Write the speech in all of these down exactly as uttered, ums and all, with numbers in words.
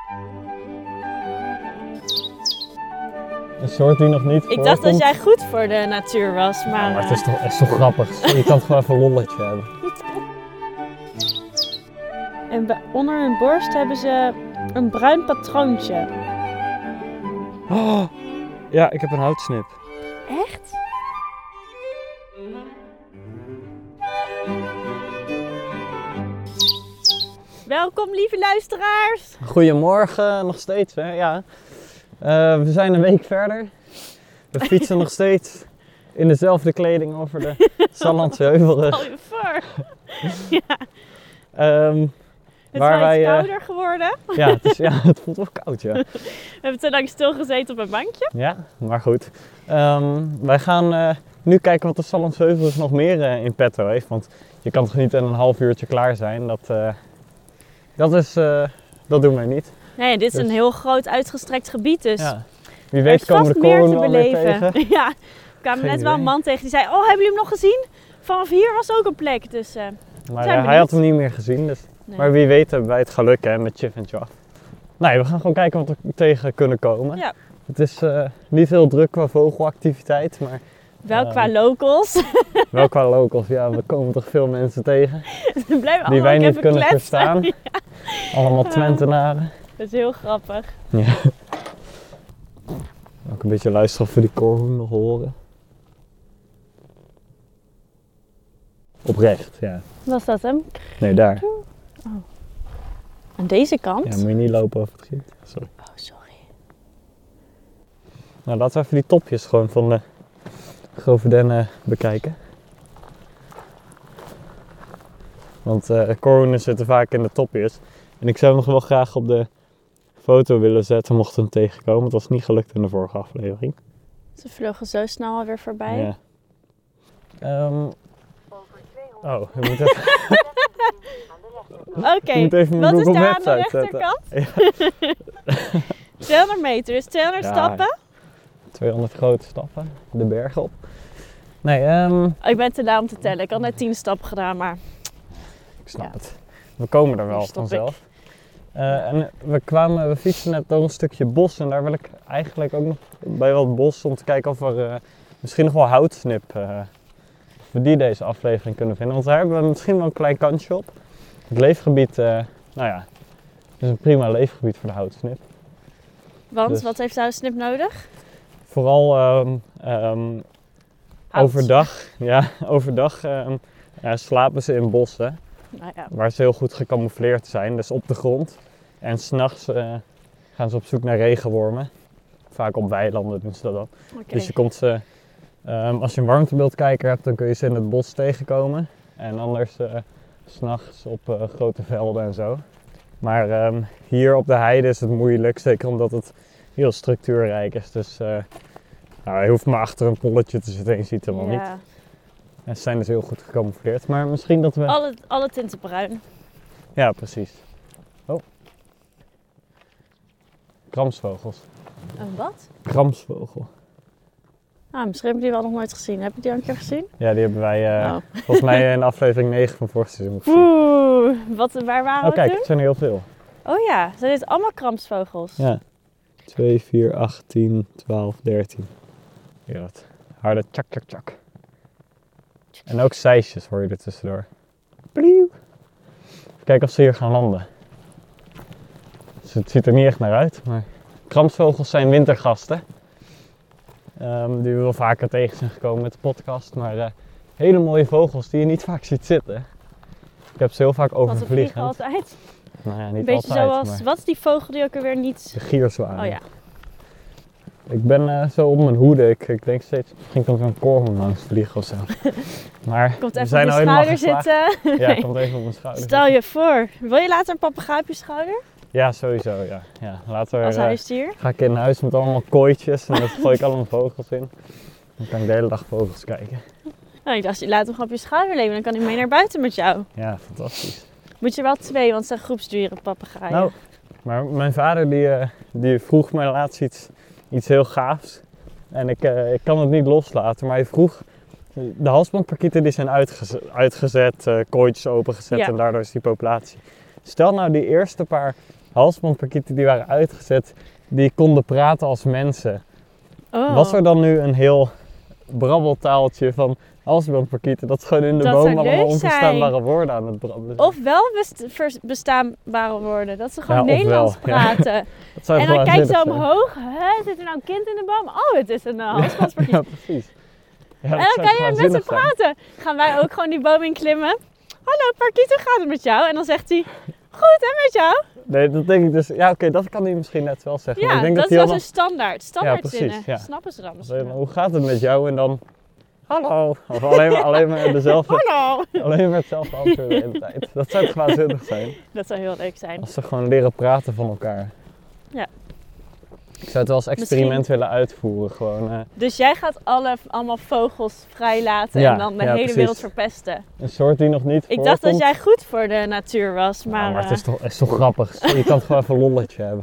Een soort die nog niet Ik dacht dat jij goed voor de natuur was, maar... Ja, maar het is toch, het is toch grappig. Je kan het gewoon even een lolletje hebben. En bij- onder hun borst hebben ze een bruin patroontje. Oh, ja, ik heb een houtsnip. Echt? Welkom, lieve luisteraars. Goedemorgen, nog steeds hè, ja. Uh, we zijn een week verder. We fietsen nog steeds in dezelfde kleding over de Sallandse Heuvelrug. Stel je voor. Ja. Um, Het waar is wel wij, iets uh, kouder geworden. Ja het, is, ja, het voelt wel koud, ja. We hebben te lang stilgezeten op een bankje. Ja, maar goed. Um, wij gaan uh, nu kijken wat de Sallandse Heuvelrug nog meer uh, in petto heeft. Want je kan toch niet in een half uurtje klaar zijn. Dat, uh, dat, is, uh, dat doen wij niet. Nee, dit is Dus- een heel groot uitgestrekt gebied, dus Ja. Wie er weet is komen vast de meer koren te wel weer beleven. tegen. Ja, er kwam Geen net wel een idee. man tegen die zei, oh, hebben jullie hem nog gezien? Vanaf hier was ook een plek, dus... Uh, Maar Zijn uh, we hij had niet. hem niet meer gezien. Dus. nee. Maar wie weet hebben wij het geluk hè, met Chif en Chaf. Nee, we gaan gewoon kijken wat we tegen kunnen komen. Ja. Het is uh, niet heel druk qua vogelactiviteit, maar Wel uh, qua locals. wel qua locals. Ja, we komen toch veel mensen tegen We blijven die allemaal wij ook niet even kunnen kletsen. verstaan. Ja. Allemaal Twentenaren. Dat is heel grappig. Ja. Ook een beetje luisteren of we die koorhoen nog horen. Oprecht, ja. Was dat hem? Nee, daar. Aan deze kant? Ja, moet je niet lopen over het giet. Sorry. Oh, sorry. Nou, laten we even die topjes gewoon van de grove dennen bekijken. Want uh, koorhoenen zitten vaak in de topjes. En ik zou hem nog wel graag op de foto willen zetten mocht hem tegenkomen. Het was niet gelukt in de vorige aflevering. Ze vlogen zo snel alweer voorbij. Ja. Um, oh, je moet even, Oké, je moet even mijn wat is Google daar aan Maps de uitzetten. rechterkant? tweehonderd meter, dus tweehonderd Ja. stappen. tweehonderd grote stappen, de berg op. Nee, um, Oh, ik ben te lui om te tellen. Ik had net tien stappen gedaan, maar... ik snap Ja. het. We komen er wel Hier stop vanzelf. Uh, en we kwamen, we fietsen net door een stukje bos en daar wil ik eigenlijk ook nog bij wat bos om te kijken of er uh, misschien nog wel houtsnip, uh, of we die deze aflevering kunnen vinden. Want daar hebben we misschien wel een klein kansje op. Het leefgebied, uh, nou ja, is een prima leefgebied voor de houtsnip. Want, Dus- wat heeft de houtsnip nodig? Vooral um, um, Hout. overdag, ja, overdag um, ja, slapen ze in bossen. Nou ja, Waar ze heel goed gecamoufleerd zijn, dus op de grond. En s'nachts uh, gaan ze op zoek naar regenwormen. Vaak op weilanden doen ze dat dan. oké. Dus je komt ze, um, als je een warmtebeeldkijker hebt, dan kun je ze in het bos tegenkomen. En anders uh, s'nachts op uh, grote velden en zo. Maar um, hier op de heide is het moeilijk, zeker omdat het heel structuurrijk is. Dus uh, nou, je hoeft maar achter een polletje te zitten en je ziet het helemaal niet. Ja. En ze zijn dus heel goed gecamoufleerd. Maar misschien dat we... Alle, alle tinten bruin. Ja, precies. Oh. Kramsvogels. Een wat? Kramsvogel. Ah, misschien heb je die wel nog nooit gezien. Heb je die al een keer gezien? Ja, die hebben wij uh, Oh. volgens mij in aflevering negen van vorig seizoen gezien. Oeh, wat, waar waren Oh we kijk, toen? het zijn er heel veel. Oh ja, zijn dit allemaal kramsvogels? Ja. twee, vier, acht, tien, twaalf, dertien. Hier wat. Harde tjak, tjak, tjak. En ook zeisjes hoor je er tussendoor. Plieuw. Even kijken of ze hier gaan landen. Dus het ziet er niet echt naar uit, maar... Kramsvogels zijn wintergasten. Um, die we wel vaker tegen zijn gekomen met de podcast. Maar uh, hele mooie vogels die je niet vaak ziet zitten. Ik heb ze heel vaak Want ze vliegen overvliegend. altijd. Nou ja, Een niet beetje altijd, zoals, maar wat is die vogel die ook alweer niet... de gierzwaan. Oh ja. Ik ben uh, zo op mijn hoede. Ik, ik denk steeds, misschien komt er een koorhoen langs vliegen of zo. Maar Komt we even zijn op je nou helemaal schouder geslaagd. zitten. Ja, komt even op mijn schouder Stel zitten. je voor. Wil je later een papegaai op je schouder? Ja, sowieso. Ja. Ja, later Als uh, huisdier? ga ik in huis met allemaal kooitjes en dan gooi ik allemaal vogels in. Dan kan ik de hele dag vogels kijken. Nou, ik dacht, je laat hem gewoon op je schouder leven. Dan kan hij mee naar buiten met jou. Ja, fantastisch. Moet je wel twee, want het zijn groepsdieren, papegaaien. Nou, maar mijn vader die, uh, die vroeg mij laatst iets, iets heel gaafs. En ik, uh, ik kan het niet loslaten, maar hij vroeg... De halsbandparkieten die zijn uitgezet, uitgezet uh, kooitjes opengezet Ja. en daardoor is die populatie. Stel nou die eerste paar halsbandparkieten die waren uitgezet, die konden praten als mensen. Oh. Was er dan nu een heel brabbeltaaltje van halsbandparkieten, dat gewoon in de Dat boom zou allemaal leuk onverstaanbare woorden aan het brabbelen zijn? Of wel best- vers- bestaanbare woorden. Dat ze gewoon Ja, ofwel, Nederlands ja. praten. Dat zou En toch dan kijkt ze waanzinnig zijn? omhoog. Hè, zit er nou een kind in de boom? Oh, het is een uh, halsbandparkiet. Ja, precies. Ja, dat En dan zou kan toch je met ze waanzinnig zijn? praten. Gaan wij ook gewoon die boom in klimmen? Hallo Parkiet, hoe gaat het met jou? En dan zegt hij, goed hè met jou? Nee, dat denk ik dus. Ja, oké, dat kan hij misschien net wel zeggen. maar Ja, ik denk dat dat, is hij wel allemaal... zo'n standaard. Standaard precies, zinnen. ja. Snappen ze dan Dan, misschien wel. hoe gaat het met jou? En dan, hallo. Of alleen maar, alleen maar dezelfde, Hallo! alleen maar hetzelfde antwoord de hele tijd. Dat zou toch waanzinnig zijn? Dat zou heel leuk zijn. Als ze gewoon leren praten van elkaar. Ja. Ik zou het wel als experiment Misschien- willen uitvoeren. Gewoon eh, Dus jij gaat alle, allemaal vogels vrijlaten Ja, en dan de ja, hele precies. wereld verpesten. een soort die nog niet Ik voorkomt. dacht dat jij goed voor de natuur was, Ja, maar... maar het eh, is toch, is toch grappig. Je kan het gewoon even een lolletje hebben.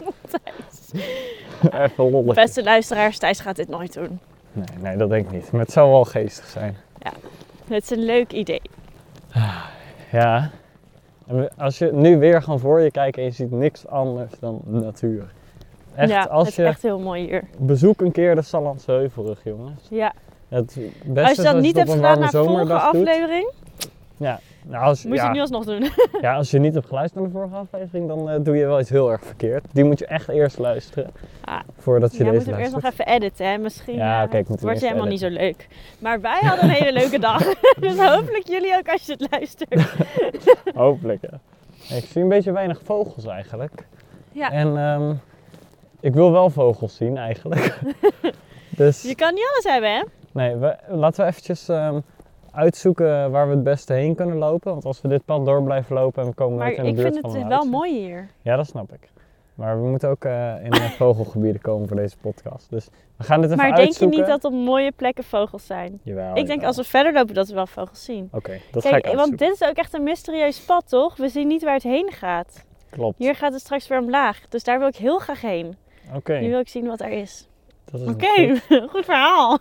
Even een lolletje. Beste luisteraars, Thijs gaat dit nooit doen. Nee, nee, dat denk ik niet. Maar het zou wel geestig zijn. Het is een leuk idee. Ja. En als je nu weer gewoon voor je kijkt en je ziet niks anders dan natuur. Echt, ja, als het je is echt heel mooi hier. bezoek een keer de Sallandse Heuvelrug, jongens. Ja. Het beste Als je dat is niet het hebt op een gedaan warme na de vorige zomerdag doet. aflevering, Nou, als, moet je ja, het nu alsnog doen. ja, als je niet hebt geluisterd naar de vorige aflevering, dan eh, doe je wel iets heel erg verkeerd. Die moet je echt eerst luisteren. Ah, Voordat je Jij moet deze hem eerst luistert. nog even editen, hè? Misschien Ja, eh, oké, ik moet hem wordt je eerst helemaal niet zo leuk. Maar wij hadden een hele leuke dag. Dus hopelijk jullie ook als je het luistert. Hopelijk, ja. Ik zie een beetje weinig vogels eigenlijk. Ja. En ehm, ik wil wel vogels zien eigenlijk. Dus Je kan niet alles hebben, hè? nee, we, laten we eventjes ehm, uitzoeken waar we het beste heen kunnen lopen. Want als we dit pad door blijven lopen en we komen Maar nooit in de ik buurt vind van het een wel huis. mooi hier. Ja, dat snap ik. Maar we moeten ook eh, in de vogelgebieden komen voor deze podcast. Dus we gaan dit even Maar denk je uitzoeken. niet dat op mooie plekken vogels zijn? Jawel, Ik denk jawel. als we verder lopen dat we wel vogels zien. Oké, dat ga ik Kijk, uitzoeken. want dit is ook echt een mysterieus pad, toch? We zien niet waar het heen gaat. Klopt. Hier gaat het straks weer omlaag. Dus daar wil ik heel graag heen. Oké, Nu wil ik zien wat er is. dat is Oké, goed. goed verhaal.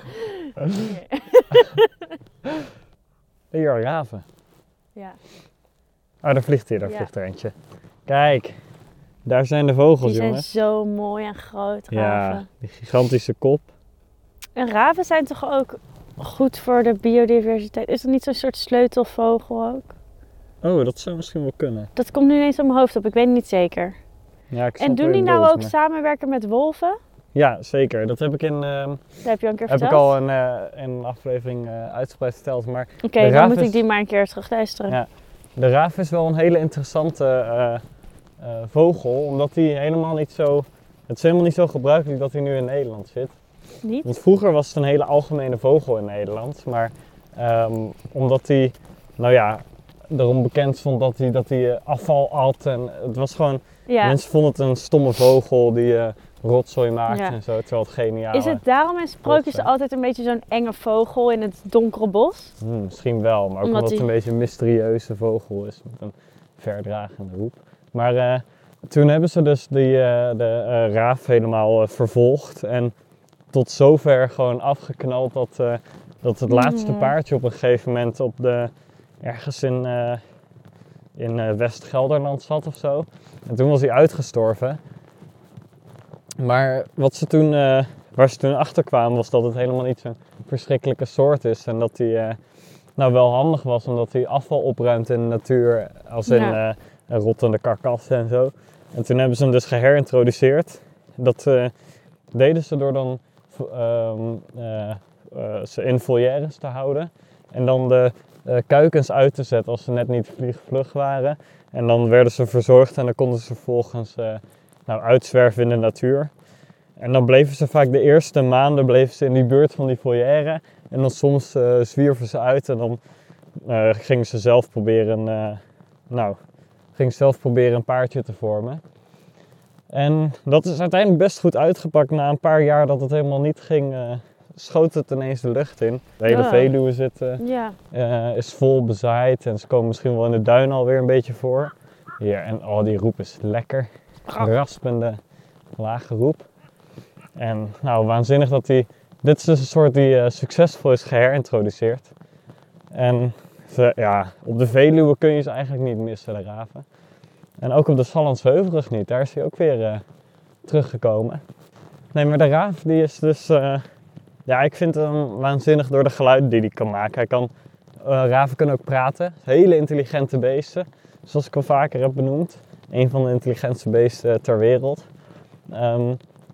Hier, raven. Ja, Oh, daar vliegt hier, daar Ja. vliegt er eentje. Kijk, daar zijn de vogels, die zijn jongens. zo mooi en groot, Ja, raven. die gigantische kop. En raven zijn toch ook goed voor de biodiversiteit? Is dat niet zo'n soort sleutelvogel ook? Oh, dat zou misschien wel kunnen. Dat komt nu ineens op mijn hoofd op, ik weet het niet zeker. Ja, ik snap En doen waar die je nou bedoelt, ook maar- samenwerken met wolven? Ja, zeker. Dat heb ik in, ehm, Dat heb je al een keer heb ik verteld. al in, eh, in een aflevering eh, uitgebreid verteld. Maar Oké, de dan raaf moet is- ik die maar een keer terug luisteren. Ja. de raaf is wel een hele interessante eh, eh, vogel. Omdat hij helemaal niet zo... Het is helemaal niet zo gebruikelijk dat hij nu in Nederland zit. Niet? Want vroeger was het een hele algemene vogel in Nederland. Maar ehm, omdat hij, nou ja, erom bekend stond dat hij, dat hij eh, afval at. En het was gewoon, Ja. mensen vonden het een stomme vogel die eh, rotzooi maakte Ja. en zo. Terwijl het geniaal Is het daarom in sprookjes Wolven. altijd een beetje zo'n enge vogel in het donkere bos? Hmm, misschien wel, maar ook Omdat omdat, het hij- een beetje een mysterieuze vogel is. Met een verdragende roep. Maar eh, toen hebben ze dus die, eh, de eh, raaf helemaal eh, vervolgd. En tot zover gewoon afgeknald dat, eh, dat het laatste Mm. paardje op een gegeven moment op de, ergens in, eh, in eh, West-Gelderland zat of zo. En toen was hij uitgestorven. Maar wat ze toen, eh, waar ze toen achter kwamen was dat het helemaal niet zo'n verschrikkelijke soort is. En dat hij eh, nou wel handig was omdat hij afval opruimt in de natuur. Als in Ja. eh, rottende karkassen en zo. En toen hebben ze hem dus geherintroduceerd. Dat eh, deden ze door dan ehm, eh, eh, ze in volières te houden. En dan de eh, kuikens uit te zetten als ze net niet vliegvlug waren. En dan werden ze verzorgd en dan konden ze vervolgens eh, nou, uitzwerven in de natuur. En dan bleven ze vaak de eerste maanden bleven ze in die buurt van die volière. En dan soms eh, zwierven ze uit en dan eh, gingen ze zelf proberen, eh, nou, gingen ze zelf proberen een paardje te vormen. En dat is uiteindelijk best goed uitgepakt. Na een paar jaar dat het helemaal niet ging, eh, schoot het ineens de lucht in. De hele Oh. Veluwe zit, eh, Ja. eh, is vol bezaaid en ze komen misschien wel in de duin alweer een beetje voor. Hier, en oh, die roep is lekker. Raspende, lage roep. En nou, waanzinnig dat die... Dit is dus een soort die eh, succesvol is geherintroduceerd. En ze, ja, op de Veluwe kun je ze eigenlijk niet missen, de raven. En ook op de Sallandse Heuvels niet. Daar is hij ook weer uh, teruggekomen. Nee, maar de raaf die is dus... Uh, ja, ik vind hem waanzinnig door de geluiden die hij kan maken. Hij kan, uh, raven kunnen ook praten. Hele intelligente beesten. Zoals ik al vaker heb benoemd. Een van de intelligentste beesten ter wereld. Um,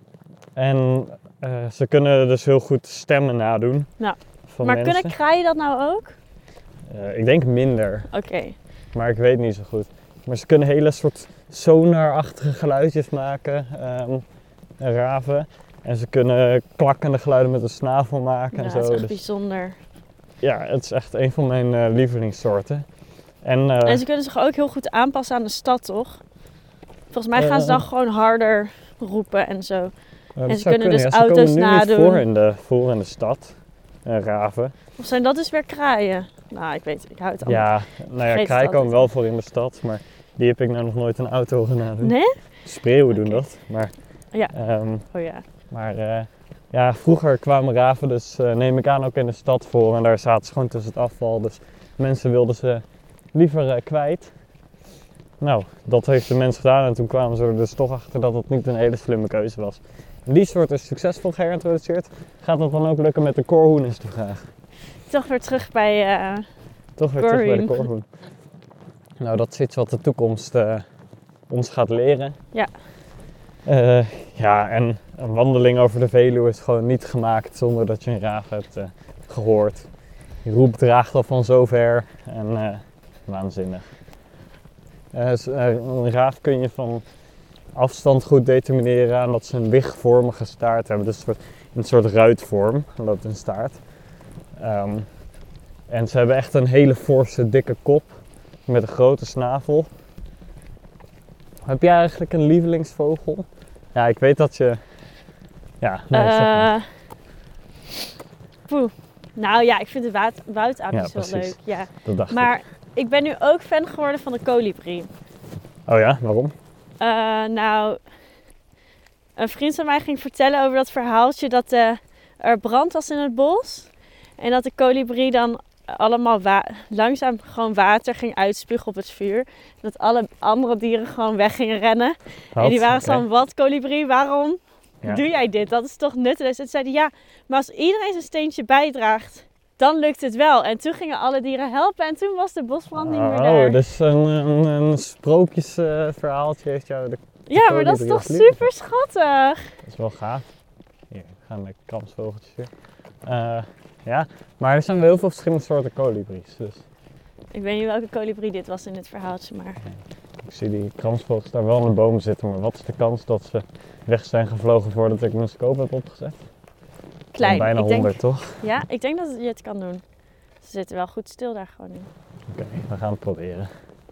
en uh, ze kunnen dus heel goed stemmen nadoen. Nou, van maar mensen. kunnen kraaien dat nou ook? Uh, ik denk minder. Oké. Okay. Maar ik weet niet zo goed. Maar ze kunnen hele soort sonarachtige geluidjes maken. Um, raven. En ze kunnen klakkende geluiden met een snavel maken. Ja, en zo. dat is echt dus, bijzonder. Ja, het is echt een van mijn uh, lievelingssoorten. En, uh, en ze kunnen zich ook heel goed aanpassen aan de stad, toch? Volgens mij gaan uh, ze dan gewoon harder roepen en zo. Uh, en ze kunnen, kunnen dus ja, auto's ze nadoen. Ze komen nu voor in de, voor in de stad, uh, raven. Of zijn dat dus weer kraaien? Nou, ik weet, ik hou het allemaal. Ja, nou ja, kraaien komen wel voor in de stad, maar die heb ik nou nog nooit een auto gedaan. Nee? Spreeuwen doen okay. dat, maar... Ja, um, oh ja. Maar uh, ja, vroeger kwamen raven dus, uh, neem ik aan, ook in de stad voor. En daar zaten ze gewoon tussen het afval, dus mensen wilden ze liever uh, kwijt. Nou, dat heeft de mens gedaan en toen kwamen ze er dus toch achter dat het niet een hele slimme keuze was. En die soort is succesvol geïntroduceerd. Gaat dat dan ook lukken met de koorhoen, is de vraag. Toch weer terug bij uh, Toch weer terug bij de koorhoen. Nou, dat is iets wat de toekomst uh, ons gaat leren. Ja. Uh, ja, en een wandeling over de Veluwe is gewoon niet gemaakt zonder dat je een raaf hebt uh, gehoord. Die roep draagt al van zover en uh, waanzinnig. Uh, een raaf kun je van afstand goed determineren aan dat ze een wigvormige staart hebben. Dus in een soort ruitvorm loopt een staart. Um, en ze hebben echt een hele forse, dikke kop met een grote snavel. Heb jij eigenlijk een lievelingsvogel? Ja, ik weet dat je... Ja, nee, uh, zeg maar. Poeh. Nou ja, ik vind de woud, woudaapjes ja, wel leuk. Ja. Dat dacht maar ik. ik ben nu ook fan geworden van de kolibrie. Oh ja, waarom? Uh, nou, een vriend van mij ging vertellen over dat verhaaltje dat uh, er brand was in het bos. En dat de kolibrie dan allemaal wa- langzaam gewoon water ging uitspugen op het vuur. En dat alle andere dieren gewoon weg gingen rennen. Wat? En die waren zo van, wat kolibrie, waarom ja. doe jij dit? Dat is toch nutteloos? En zeiden ja, maar als iedereen zijn steentje bijdraagt, dan lukt het wel. En toen gingen alle dieren helpen en toen was de bosbrand niet meer oh, daar. Oh, dus een, een, een sprookjesverhaaltje uh, heeft jou de, de Ja, maar dat is toch super schattig. Dat is wel gaaf. Hier, gaan de kramsvogeltjes weer. Uh, Ja, maar er zijn wel heel veel verschillende soorten kolibries. Dus. Ik weet niet welke kolibrie dit was in dit verhaaltje, maar... Ik zie die kramsvogels daar wel in de bomen zitten, maar wat is de kans dat ze weg zijn gevlogen voordat ik mijn scope heb opgezet? Klein. Bijna ik denk, honderd, toch? Ja, ik denk dat je het kan doen. Ze zitten wel goed stil daar gewoon in. Oké, okay, we gaan het proberen.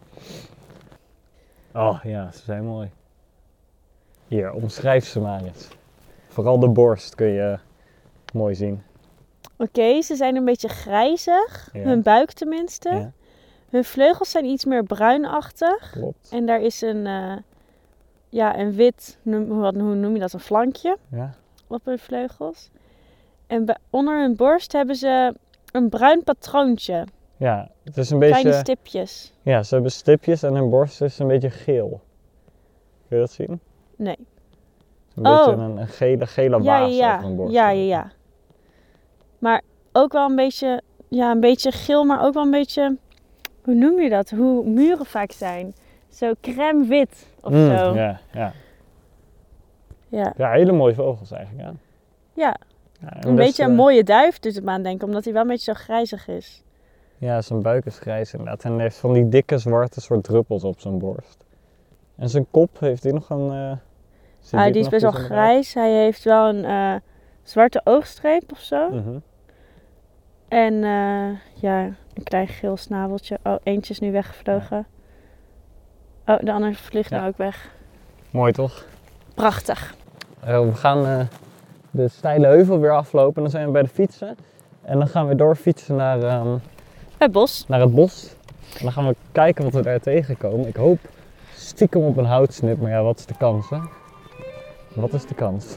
Oh ja, ze zijn mooi. Hier, omschrijf ze maar eens. Vooral de borst kun je mooi zien. Oké, okay, ze zijn een beetje grijzig. Ja. Hun buik tenminste. Ja. Hun vleugels zijn iets meer bruinachtig. Klopt. En daar is een, uh, ja, een wit, wat, hoe noem je dat, een flankje ja. op hun vleugels. En bij, onder hun borst hebben ze een bruin patroontje. Ja, het is een beetje... Kleine stipjes. Ja, ze hebben stipjes en hun borst is een beetje geel. Kun je dat zien? Nee. Een oh. beetje een, een gele, gele ja, waas ja, over hun borst. Ja, ja, ja. Maar ook wel een beetje, ja, een beetje geel, maar ook wel een beetje, hoe noem je dat? Hoe muren vaak zijn. Zo crème wit of mm, zo. Ja, ja. Ja. Ja, hele mooie vogels eigenlijk, ja. Ja, ja een best, beetje een uh, mooie duif doet het me aan denken, omdat hij wel een beetje zo grijzig is. Ja, zijn buik is grijs inderdaad. En hij heeft van die dikke zwarte soort druppels op zijn borst. En zijn kop, heeft hij nog een... Uh, ah, die is best wel grijs. Hij heeft wel een uh, zwarte oogstreep of zo. Mm-hmm. En uh, ja, een klein geel snabeltje. Oh, eentje is nu weggevlogen. Ja. Oh, de andere vliegt ja. nou ook weg. Mooi toch? Prachtig. Uh, we gaan uh, de steile heuvel weer aflopen. Dan zijn we bij de fietsen. En dan gaan we doorfietsen naar, um, het bos. naar het bos. En dan gaan we kijken wat we daar tegenkomen. Ik hoop stiekem op een houtsnip. Maar ja, wat is de kans, hè? Wat is de kans?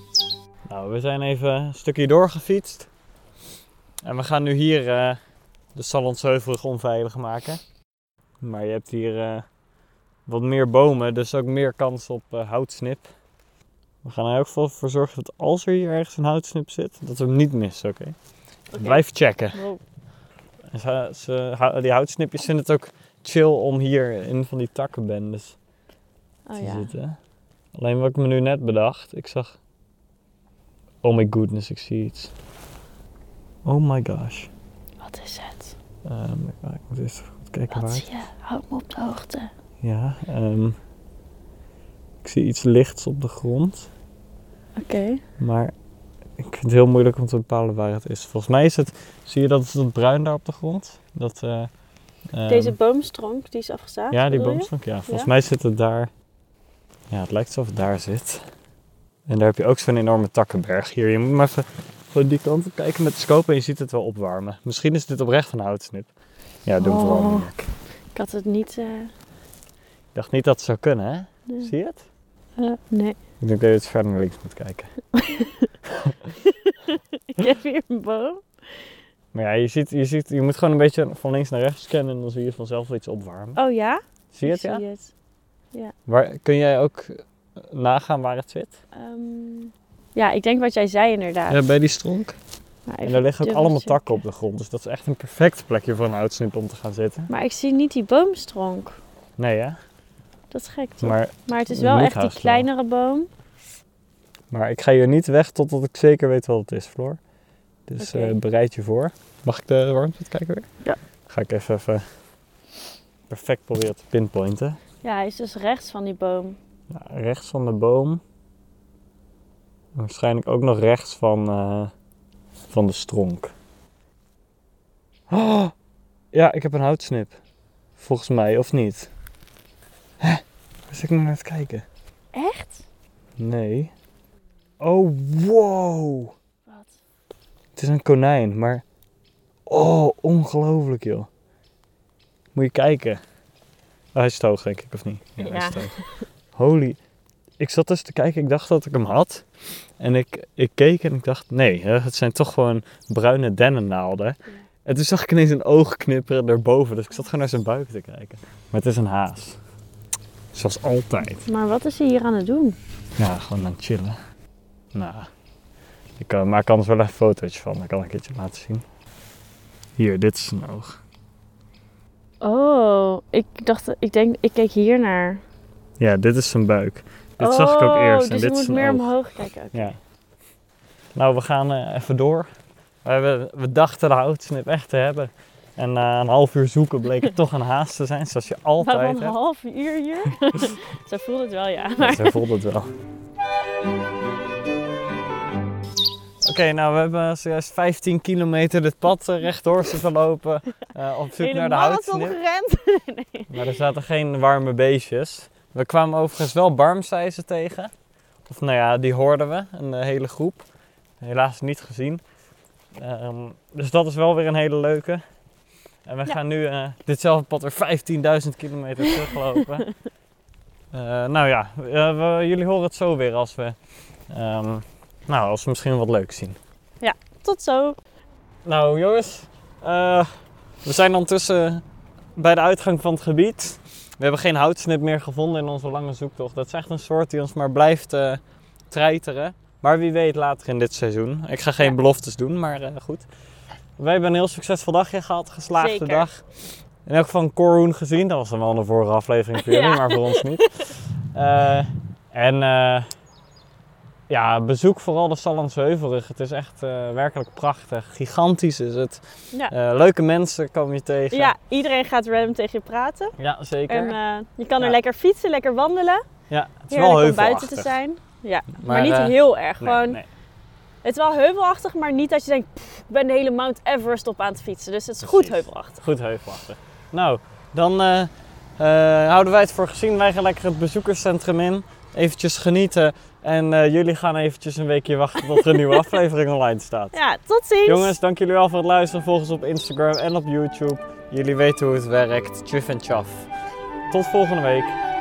Nou, we zijn even een stukje doorgefietst. En we gaan nu hier uh, de Sallandsheuvel onveilig maken. Maar je hebt hier uh, wat meer bomen, dus ook meer kans op uh, houtsnip. We gaan er in elk geval voor zorgen dat als er hier ergens een houtsnip zit, dat we hem niet missen, oké? Okay? Okay. Blijf checken. Wow. Ze, ze, die houtsnipjes vinden het ook chill om hier in van die takkenbendes oh, te ja. zitten. Alleen wat ik me nu net bedacht, ik zag... Oh my goodness, ik zie iets. Oh my gosh. Wat is het? Um, ik, ik moet eerst goed kijken Wat waar. zie je? Houd me op de hoogte. Ja, um, ik zie iets lichts op de grond. Oké. Okay. Maar ik vind het heel moeilijk om te bepalen waar het is. Volgens mij is het, zie je dat het dat bruin daar op de grond? Dat, uh, um, Deze boomstronk, die is afgezaagd? Ja, die boomstronk, ja. Volgens ja? mij zit het daar. Ja, het lijkt alsof het daar zit. En daar heb je ook zo'n enorme takkenberg hier. Je moet maar even van die kant op kijken met de scope en je ziet het wel opwarmen. Misschien is dit oprecht een houtsnip. Ja, doe hem oh, vooral niet. Ik had het niet... Uh... Ik dacht niet dat het zou kunnen, hè? Nee. Zie je het? Uh, nee. Ik denk dat je het verder naar links moet kijken. Ik heb hier een boom. Maar ja, je, ziet, je, ziet, je moet gewoon een beetje van links naar rechts scannen en dan zie je vanzelf wel iets opwarmen. Oh ja? Zie je ik het, ja? Zie het. Ja. Waar, kun jij ook nagaan waar het zit? Um, ja, ik denk wat jij zei inderdaad. Ja, bij die stronk. En daar liggen ook allemaal checken. takken op de grond. Dus dat is echt een perfect plekje voor een houtsnip om te gaan zitten. Maar ik zie niet die boomstronk. Nee, hè? Dat is gek, toch? Maar, maar het is wel echt die kleinere wel. boom. Maar ik ga hier niet weg totdat ik zeker weet wat het is, Floor. Dus okay. uh, bereid je voor. Mag ik de warmte kijken weer? Ja. Ga ik even, even perfect proberen te pinpointen. Ja, hij is dus rechts van die boom. Ja, rechts van de boom. Waarschijnlijk ook nog rechts van, uh, van de stronk. Oh, ja, ik heb een houtsnip. Volgens mij, of niet? Hè? Waar zit ik nou naar te kijken? Echt? Nee. Oh, wow. Wat? Het is een konijn, maar... Oh, ongelooflijk, joh. Moet je kijken. Oh, hij is te hoog, denk ik, of niet? Ja. ja. Hij is te hoog. Holy... Ik zat dus te kijken, ik dacht dat ik hem had. En ik, ik keek en ik dacht, nee, hè, het zijn toch gewoon bruine dennennaalden. Ja. En toen zag ik ineens een oog knipperen erboven. Dus ik zat gewoon naar zijn buik te kijken. Maar het is een haas. Zoals altijd. Maar wat is hij hier aan het doen? Ja, gewoon aan het chillen. Nou, ik uh, maak anders wel even een fotootje van. Dat kan ik een keertje laten zien. Hier, dit is zijn oog. Oh, ik dacht, ik denk, ik keek hier naar. Ja, dit is zijn buik. Dit oh, zag ik ook eerst. Dus en dit je is moet meer oog. omhoog kijken. Okay. Ja. Nou, we gaan uh, even door. We, hebben, we dachten de houtsnip echt te hebben. En na uh, een half uur zoeken bleek het toch een haas te zijn, zoals je altijd maar hebt. een half uur hier? Zo voelt het wel, ja. Maar... ja zo voelt het wel. Oké, okay, nou we hebben zojuist vijftien kilometer dit pad uh, rechtdoor zitten lopen. Uh, op zoek hele naar de houtsnip. gerend. Nee. Maar er zaten geen warme beestjes. We kwamen overigens wel barmseizen tegen. Of nou ja, die hoorden we, een uh, hele groep. Helaas niet gezien. Um, dus dat is wel weer een hele leuke. En we ja. gaan nu uh, ditzelfde pad weer vijftienduizend kilometer teruglopen. uh, nou ja, uh, we, jullie horen het zo weer als we, um, nou, als we misschien wat leuks zien. Ja, tot zo. Nou jongens, uh, we zijn ondertussen bij de uitgang van het gebied. We hebben geen houtsnip meer gevonden in onze lange zoektocht. Dat is echt een soort die ons maar blijft uh, treiteren. Maar wie weet later in dit seizoen. Ik ga geen ja. beloftes doen, maar uh, goed. Wij hebben een heel succesvol dagje gehad, geslaagde Zeker. dag. In elk geval een korhoen gezien. Dat was dan wel in de vorige aflevering voor jullie, ja. maar voor ons niet. Uh, en uh, ja, bezoek vooral de Sallandsheuvelrug. Het is echt uh, werkelijk prachtig. Gigantisch is het. Ja. Uh, leuke mensen kom je tegen. Ja, iedereen gaat random tegen je praten. Ja, zeker. En uh, je kan er ja. lekker fietsen, lekker wandelen. Ja, het is heerlijk wel om buiten te zijn. Ja, maar, maar niet uh, heel erg. Nee, Gewoon, nee. Het is wel heuvelachtig, maar niet dat je denkt, pff, ik ben de hele Mount Everest op aan het fietsen. Dus het is Precies. goed heuvelachtig. Goed heuvelachtig. Nou, dan uh, uh, houden wij het voor gezien. Wij gaan lekker het bezoekerscentrum in. Eventjes genieten. En uh, jullie gaan eventjes een weekje wachten tot er een nieuwe aflevering online staat. Ja, tot ziens! Jongens, dank jullie wel voor het luisteren. Volg ons op Instagram en op YouTube. Jullie weten hoe het werkt. Tjuf en tjaf. Tot volgende week.